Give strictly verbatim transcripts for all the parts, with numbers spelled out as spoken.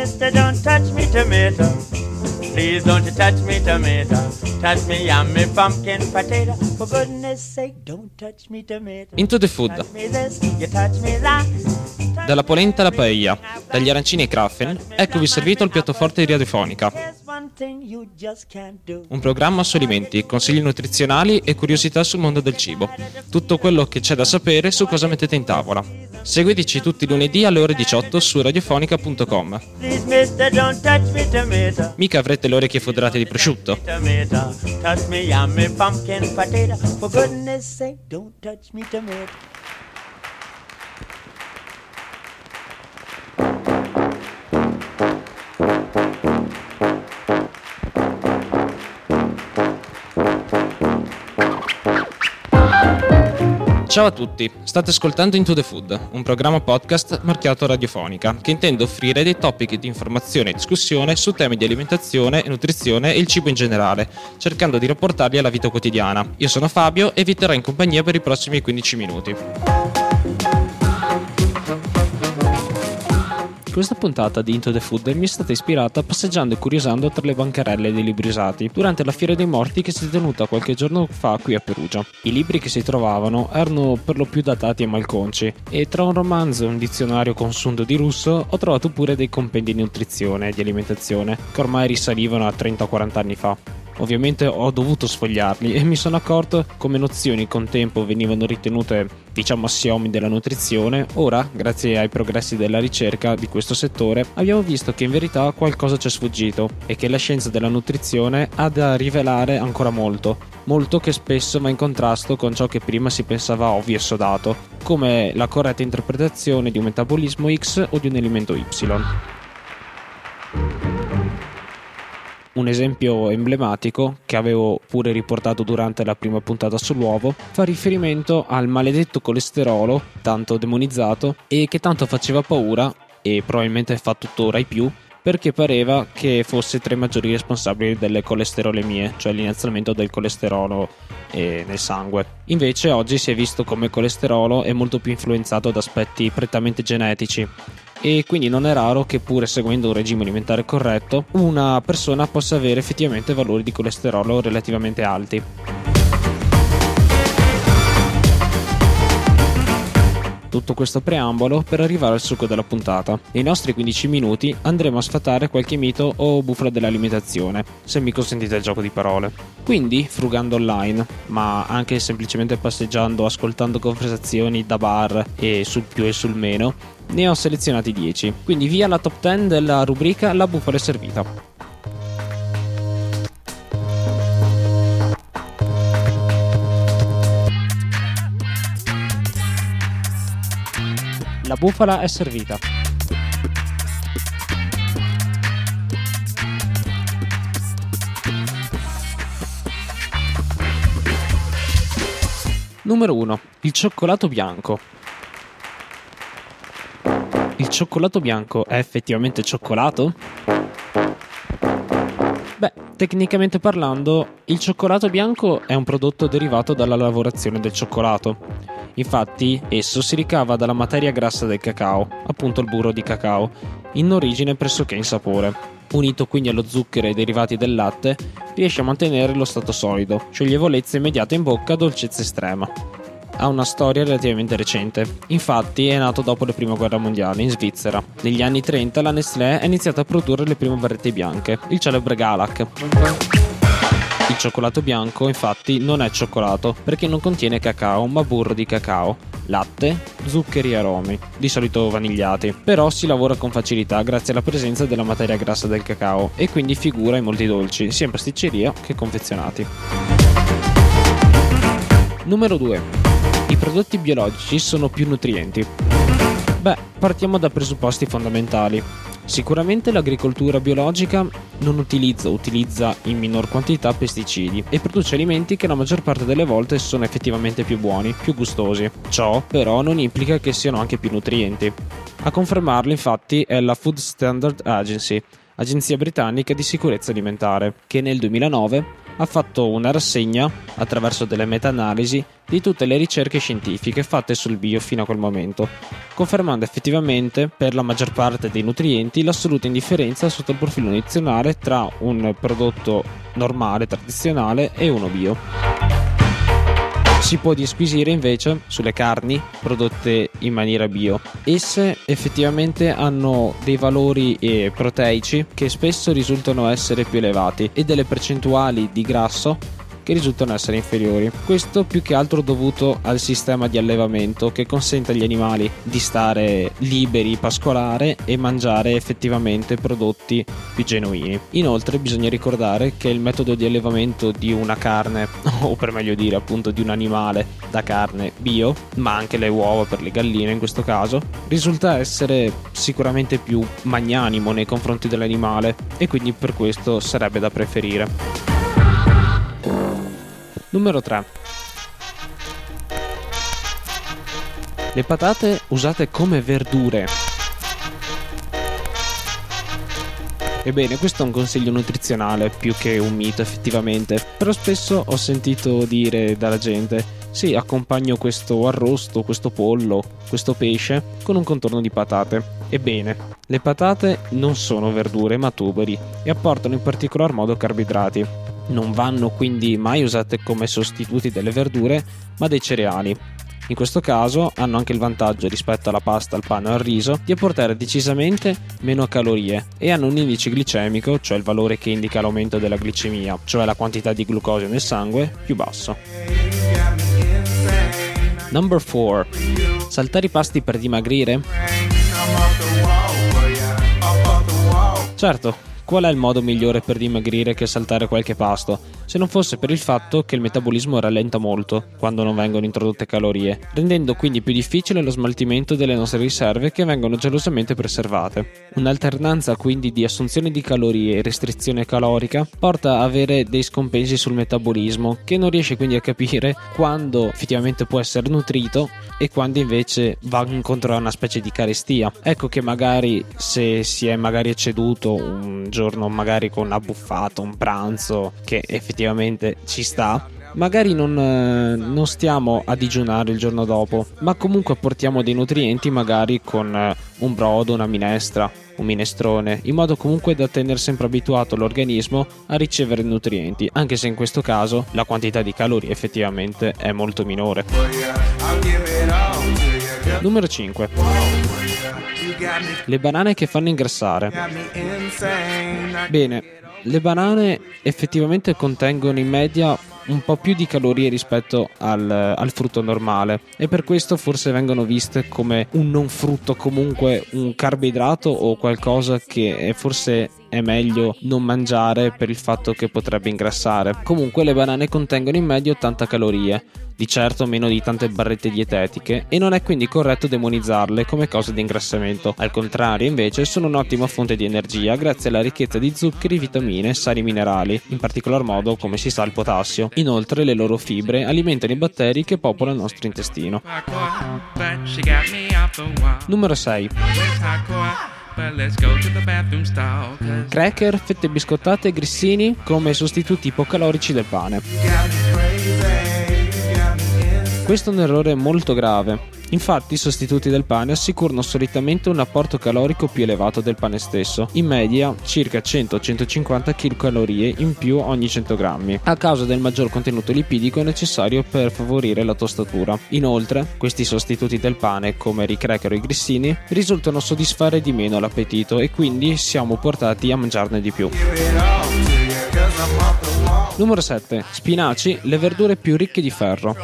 mister, don't touch me tomato. Please don't you touch me tomato. Touch me yummy pumpkin potato. For goodness sake, don't touch me tomato. Into the Food. Touch me this, you touch me that. Dalla polenta alla paella, dagli arancini ai Krafen, eccovi servito il piatto forte di Radiofonica. Un programma su alimenti, consigli nutrizionali e curiosità sul mondo del cibo. Tutto quello che c'è da sapere su cosa mettete in tavola. Seguiteci tutti i lunedì alle ore diciotto su radiofonica punto com. Mica avrete le orecchie foderate di prosciutto. Touch me yummy pumpkin potato. For goodness sake, don't touch me tomato. Ciao a tutti, state ascoltando Into the Food, un programma podcast marchiato Radiofonica, che intende offrire dei topic di informazione e discussione su temi di alimentazione e nutrizione e il cibo in generale, cercando di rapportarli alla vita quotidiana. Io sono Fabio e vi terrò in compagnia per i prossimi quindici minuti. Questa puntata di Into the Food mi è stata ispirata passeggiando e curiosando tra le bancarelle dei libri usati durante la Fiera dei Morti che si è tenuta qualche giorno fa qui a Perugia. I libri che si trovavano erano per lo più datati e malconci e tra un romanzo e un dizionario consunto di russo ho trovato pure dei compendi di nutrizione e di alimentazione che ormai risalivano a trenta quaranta anni fa. Ovviamente ho dovuto sfogliarli e mi sono accorto come nozioni che un tempo venivano ritenute, diciamo, assiomi della nutrizione, ora, grazie ai progressi della ricerca di questo settore, abbiamo visto che in verità qualcosa ci è sfuggito e che la scienza della nutrizione ha da rivelare ancora molto, molto che spesso va in contrasto con ciò che prima si pensava ovvio e sodato, come la corretta interpretazione di un metabolismo X o di un alimento Y. Un esempio emblematico, che avevo pure riportato durante la prima puntata sull'uovo, fa riferimento al maledetto colesterolo, tanto demonizzato, e che tanto faceva paura, e probabilmente fa tuttora ai più, perché pareva che fosse tra i maggiori responsabili delle colesterolemie, cioè l'innalzamento del colesterolo eh, nel sangue. Invece oggi si è visto come il colesterolo è molto più influenzato da aspetti prettamente genetici, e quindi non è raro che pure seguendo un regime alimentare corretto una persona possa avere effettivamente valori di colesterolo relativamente alti. Tutto questo preambolo per arrivare al succo della puntata. Nei nostri quindici minuti andremo a sfatare qualche mito o bufala dell'alimentazione, se mi consentite il gioco di parole. Quindi, frugando online, ma anche semplicemente passeggiando, ascoltando conversazioni da bar e sul più e sul meno, ne ho selezionati dieci. Quindi via la top dieci della rubrica La bufala è servita. La bufala è servita. Numero uno. Il cioccolato bianco. Il cioccolato bianco è effettivamente cioccolato? Beh, tecnicamente parlando, il cioccolato bianco è un prodotto derivato dalla lavorazione del cioccolato. Infatti, esso si ricava dalla materia grassa del cacao, appunto il burro di cacao, in origine pressoché insapore. Unito quindi allo zucchero e ai derivati del latte, riesce a mantenere lo stato solido, scioglievolezza immediata in bocca, dolcezza estrema. Ha una storia relativamente recente, infatti è nato dopo la prima guerra mondiale in Svizzera. Negli anni trenta la Nestlé ha iniziato a produrre le prime barrette bianche, il celebre Galak. Il cioccolato bianco infatti non è cioccolato perché non contiene cacao ma burro di cacao, latte, zuccheri e aromi, di solito vanigliati. Però si lavora con facilità grazie alla presenza della materia grassa del cacao e quindi figura in molti dolci, sia in pasticceria che confezionati. Numero due. I prodotti biologici sono più nutrienti. Beh, partiamo da presupposti fondamentali. Sicuramente l'agricoltura biologica non utilizza o utilizza in minor quantità pesticidi e produce alimenti che la maggior parte delle volte sono effettivamente più buoni, più gustosi. Ciò però non implica che siano anche più nutrienti. A confermarlo infatti è la Food Standard Agency, agenzia britannica di sicurezza alimentare, che nel duemilanove ha fatto una rassegna, attraverso delle meta-analisi, di tutte le ricerche scientifiche fatte sul bio fino a quel momento, confermando effettivamente per la maggior parte dei nutrienti l'assoluta indifferenza sotto il profilo nutrizionale tra un prodotto normale, tradizionale e uno bio. Si può disquisire invece sulle carni prodotte in maniera bio. Esse effettivamente hanno dei valori eh, proteici che spesso risultano essere più elevati e delle percentuali di grasso che risultano essere inferiori. Questo più che altro dovuto al sistema di allevamento che consente agli animali di stare liberi, pascolare e mangiare effettivamente prodotti più genuini. Inoltre bisogna ricordare che il metodo di allevamento di una carne, o per meglio dire appunto di un animale da carne bio, ma anche le uova per le galline in questo caso, risulta essere sicuramente più magnanimo nei confronti dell'animale e quindi per questo sarebbe da preferire. Numero tre. Le patate usate come verdure. Ebbene, questo è un consiglio nutrizionale più che un mito effettivamente, però spesso ho sentito dire dalla gente: sì, accompagno questo arrosto, questo pollo, questo pesce con un contorno di patate. Ebbene, le patate non sono verdure ma tuberi e apportano in particolar modo carboidrati. Non vanno quindi mai usate come sostituti delle verdure, ma dei cereali. In questo caso hanno anche il vantaggio rispetto alla pasta, al pane o al riso di apportare decisamente meno calorie e hanno un indice glicemico, cioè il valore che indica l'aumento della glicemia, cioè la quantità di glucosio nel sangue, più basso. Number four. Saltare i pasti per dimagrire? Certo. Qual è il modo migliore per dimagrire che saltare qualche pasto, se non fosse per il fatto che il metabolismo rallenta molto quando non vengono introdotte calorie, rendendo quindi più difficile lo smaltimento delle nostre riserve che vengono gelosamente preservate. Un'alternanza quindi di assunzione di calorie e restrizione calorica porta a avere dei scompensi sul metabolismo che non riesce quindi a capire quando effettivamente può essere nutrito e quando invece va incontro a una specie di carestia. Ecco che magari se si è magari ecceduto un giorno magari con una buffata, un pranzo che effettivamente ci sta, magari non, eh, non stiamo a digiunare il giorno dopo, ma comunque apportiamo dei nutrienti magari con eh, un brodo, una minestra, un minestrone, in modo comunque da tenere sempre abituato l'organismo a ricevere nutrienti, anche se in questo caso la quantità di calorie effettivamente è molto minore. Numero cinque. Le banane che fanno ingrassare. Bene, le banane effettivamente contengono in media un po' più di calorie rispetto al, al frutto normale e per questo forse vengono viste come un non frutto, comunque un carboidrato o qualcosa che forse è meglio non mangiare per il fatto che potrebbe ingrassare. Comunque le banane contengono in media ottanta calorie, di certo meno di tante barrette dietetiche, e non è quindi corretto demonizzarle come cause di ingrassamento. Al contrario, invece, sono un'ottima fonte di energia grazie alla ricchezza di zuccheri, vitamine e sali minerali, in particolar modo, come si sa, il potassio. Inoltre le loro fibre alimentano i batteri che popolano il nostro intestino. Numero sei. Cracker, fette biscottate e grissini come sostituti ipocalorici del pane. Questo è un errore molto grave. Infatti i sostituti del pane assicurano solitamente un apporto calorico più elevato del pane stesso, in media circa cento centocinquanta chilocalorie in più ogni cento grammi, a causa del maggior contenuto lipidico necessario per favorire la tostatura. Inoltre, questi sostituti del pane, come i cracker o i grissini, risultano soddisfare di meno l'appetito e quindi siamo portati a mangiarne di più. Numero sette. Spinaci, le verdure più ricche di ferro.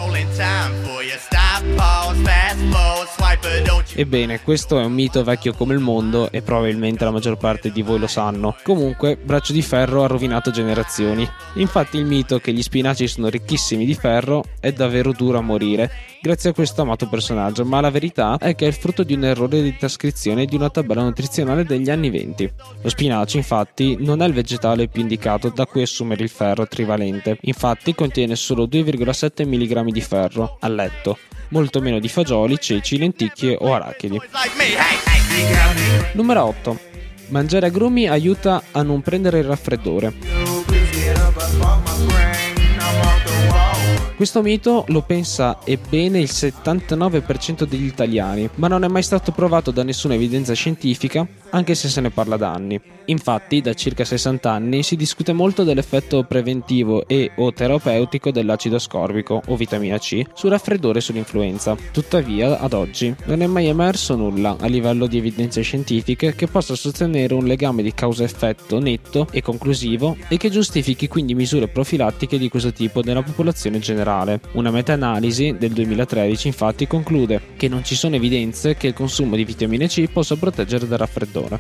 Ebbene, questo è un mito vecchio come il mondo e probabilmente la maggior parte di voi lo sanno. Comunque, braccio di ferro ha rovinato generazioni. Infatti il mito che gli spinaci sono ricchissimi di ferro è davvero duro a morire grazie a questo amato personaggio, ma la verità è che è il frutto di un errore di trascrizione di una tabella nutrizionale degli anni venti. Lo spinaci, infatti, non è il vegetale più indicato da cui assumere il ferro trivalente. Infatti contiene solo due virgola sette milligrammi di ferro a letto, molto meno di fagioli, ceci, lenticchie o arachidi. Numero otto. Mangiare agrumi aiuta a non prendere il raffreddore. Questo mito lo pensa ebbene il settantanove per cento degli italiani, ma non è mai stato provato da nessuna evidenza scientifica, anche se se ne parla da anni. Infatti, da circa sessanta anni si discute molto dell'effetto preventivo e o terapeutico dell'acido ascorbico o vitamina C sul raffreddore e sull'influenza. Tuttavia, ad oggi, non è mai emerso nulla a livello di evidenze scientifiche che possa sostenere un legame di causa-effetto netto e conclusivo e che giustifichi quindi misure profilattiche di questo tipo nella popolazione generale. Una meta-analisi del duemilatredici infatti conclude che non ci sono evidenze che il consumo di vitamina C possa proteggere dal raffreddore.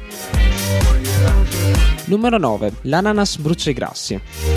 Numero nove. L'ananas brucia i grassi.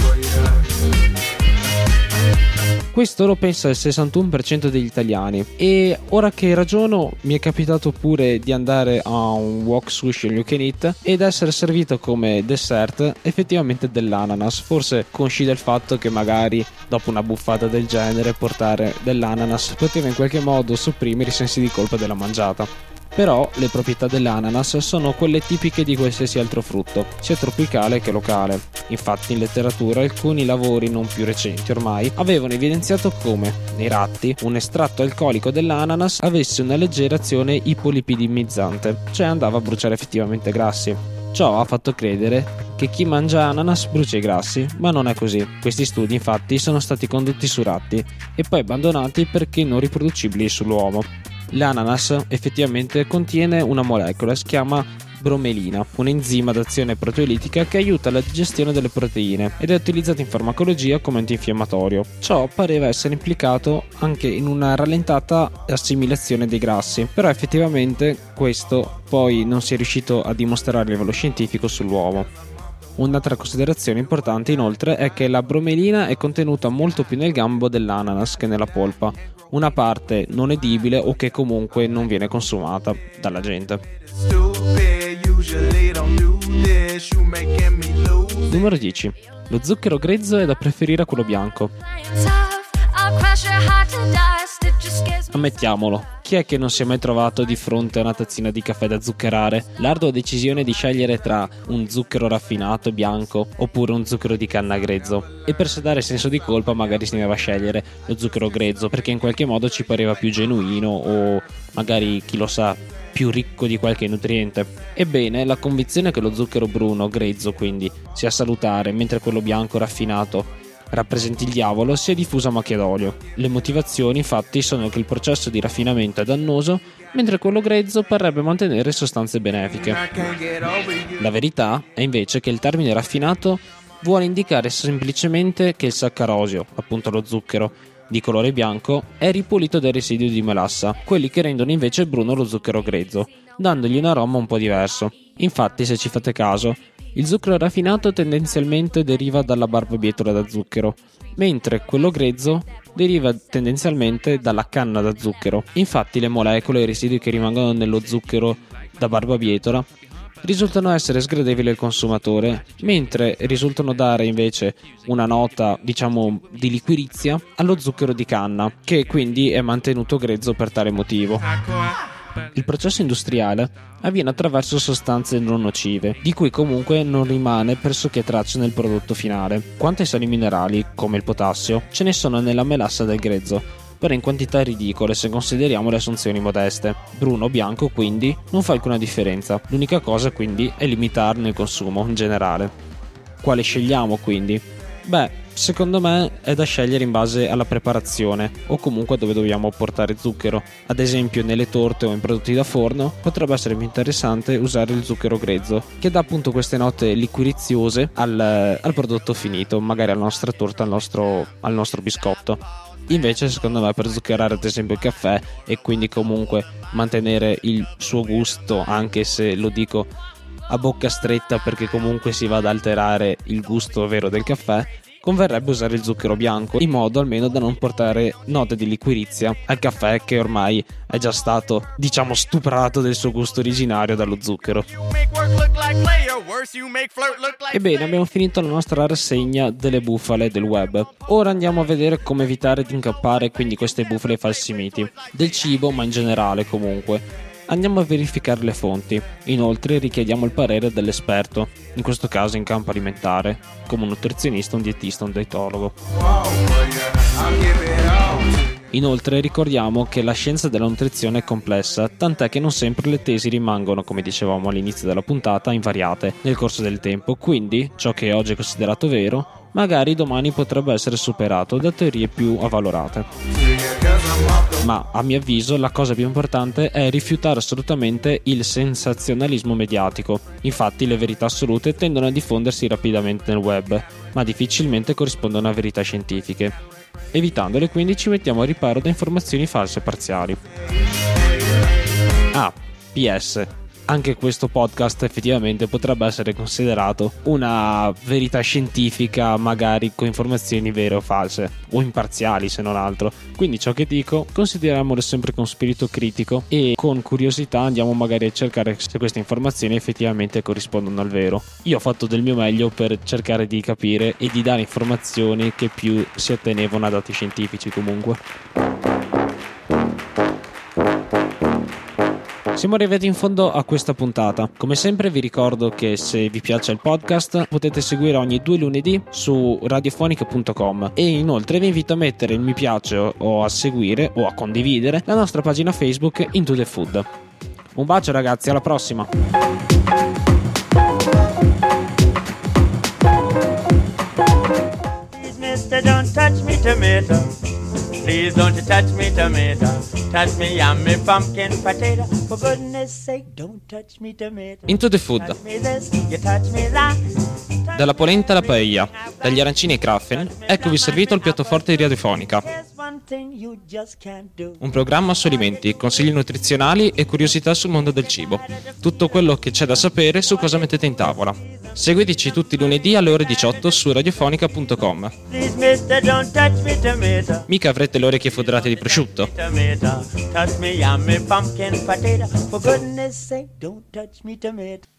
Questo lo pensa il sessantuno per cento degli italiani e ora che ragiono mi è capitato pure di andare a un wok sushi all you can eat ed essere servito come dessert effettivamente dell'ananas, forse consci del fatto che magari dopo una buffata del genere portare dell'ananas poteva in qualche modo sopprimere i sensi di colpa della mangiata. Però le proprietà dell'ananas sono quelle tipiche di qualsiasi altro frutto, sia tropicale che locale. Infatti in letteratura alcuni lavori non più recenti ormai avevano evidenziato come, nei ratti, un estratto alcolico dell'ananas avesse una leggera azione ipolipidimizzante, cioè andava a bruciare effettivamente grassi. Ciò ha fatto credere che chi mangia ananas brucia i grassi, ma non è così. Questi studi infatti sono stati condotti su ratti e poi abbandonati perché non riproducibili sull'uomo. L'ananas effettivamente contiene una molecola, si chiama bromelina, un enzima d'azione proteolitica che aiuta la digestione delle proteine ed è utilizzato in farmacologia come antinfiammatorio. Ciò pareva essere implicato anche in una rallentata assimilazione dei grassi, però effettivamente questo poi non si è riuscito a dimostrare a livello scientifico sull'uomo. Un'altra considerazione importante inoltre è che la bromelina è contenuta molto più nel gambo dell'ananas che nella polpa, una parte non edibile o che comunque non viene consumata dalla gente. Numero dieci. Lo zucchero grezzo è da preferire a quello bianco. Ammettiamolo, chi è che non si è mai trovato di fronte a una tazzina di caffè da zuccherare? L'ardua decisione di scegliere tra un zucchero raffinato bianco oppure un zucchero di canna grezzo. E per sedare senso di colpa magari si doveva scegliere lo zucchero grezzo perché in qualche modo ci pareva più genuino o magari, chi lo sa, più ricco di qualche nutriente. Ebbene, la convinzione che lo zucchero bruno, grezzo quindi, sia salutare mentre quello bianco raffinato rappresenti il diavolo si è diffusa a macchia d'olio. Le motivazioni infatti sono che il processo di raffinamento è dannoso mentre quello grezzo parrebbe mantenere sostanze benefiche. La verità è invece che il termine raffinato vuole indicare semplicemente che il saccarosio, appunto lo zucchero di colore bianco, è ripulito dai residui di melassa, quelli che rendono invece bruno lo zucchero grezzo, dandogli un aroma un po' diverso. Infatti, se ci fate caso, il zucchero raffinato tendenzialmente deriva dalla barbabietola da zucchero, mentre quello grezzo deriva tendenzialmente dalla canna da zucchero. Infatti le molecole e i residui che rimangono nello zucchero da barbabietola risultano essere sgradevoli al consumatore, mentre risultano dare invece una nota, diciamo, di liquirizia allo zucchero di canna, che quindi è mantenuto grezzo per tale motivo. Il processo industriale avviene attraverso sostanze non nocive, di cui comunque non rimane pressoché traccia nel prodotto finale. Quanto ai sali minerali, come il potassio, ce ne sono nella melassa del grezzo, però in quantità ridicole se consideriamo le assunzioni modeste. Bruno o bianco quindi non fa alcuna differenza, l'unica cosa quindi è limitarne il consumo in generale. Quale scegliamo quindi? Beh, secondo me è da scegliere in base alla preparazione o comunque dove dobbiamo portare zucchero. Ad esempio nelle torte o in prodotti da forno potrebbe essere più interessante usare il zucchero grezzo, che dà appunto queste note liquiriziose al, al prodotto finito, magari alla nostra torta, al nostro, al nostro biscotto. Invece secondo me per zuccherare ad esempio il caffè e quindi comunque mantenere il suo gusto, anche se lo dico a bocca stretta perché comunque si va ad alterare il gusto vero del caffè, converrebbe usare il zucchero bianco, in modo almeno da non portare note di liquirizia al caffè che ormai è già stato, diciamo, stuprato del suo gusto originario dallo zucchero. Ebbene, abbiamo finito la nostra rassegna delle bufale del web. Ora andiamo a vedere come evitare di incappare quindi queste bufale falsi miti del cibo, ma in generale comunque. Andiamo a verificare le fonti. Inoltre richiediamo il parere dell'esperto, in questo caso in campo alimentare, come un nutrizionista, un dietista, un dietologo. Inoltre ricordiamo che la scienza della nutrizione è complessa, tant'è che non sempre le tesi rimangono, come dicevamo all'inizio della puntata, invariate nel corso del tempo, quindi ciò che oggi è considerato vero magari domani potrebbe essere superato da teorie più avvalorate. Ma a mio avviso la cosa più importante è rifiutare assolutamente il sensazionalismo mediatico. Infatti le verità assolute tendono a diffondersi rapidamente nel web, ma difficilmente corrispondono a verità scientifiche. Evitandole, quindi, ci mettiamo a riparo da informazioni false e parziali. Ah, P S. Anche questo podcast effettivamente potrebbe essere considerato una verità scientifica, magari con informazioni vere o false, o imparziali se non altro. Quindi ciò che dico, consideriamolo sempre con spirito critico e con curiosità andiamo magari a cercare se queste informazioni effettivamente corrispondono al vero. Io ho fatto del mio meglio per cercare di capire e di dare informazioni che più si attenevano a dati scientifici comunque. Siamo arrivati in fondo a questa puntata. Come sempre vi ricordo che se vi piace il podcast potete seguire ogni due lunedì su radiofonica punto com e inoltre vi invito a mettere il mi piace o a seguire o a condividere la nostra pagina Facebook Into the Food. Un bacio ragazzi, alla prossima! Please, mister, don't touch me tomato. Please don't you touch me tomato. Touch me yam, me pumpkin potato. For goodness sake, don't touch me tomato. Into the Food. Touch me this, you touch me that. Dalla polenta alla paella, dagli arancini ai Krafen, eccovi servito il piatto forte di Radiofonica. There's one thing you just can't do. Un programma su alimenti, consigli nutrizionali e curiosità sul mondo del cibo. Tutto quello che c'è da sapere su cosa mettete in tavola. Seguiteci tutti i lunedì alle ore diciotto su radiofonica punto com. Please, mister, don't touch me tomato. Mica avrete le orecchie foderate di prosciutto. Tomato. Touch me yam, me pumpkin potato. For goodness sake, don't touch me tomato.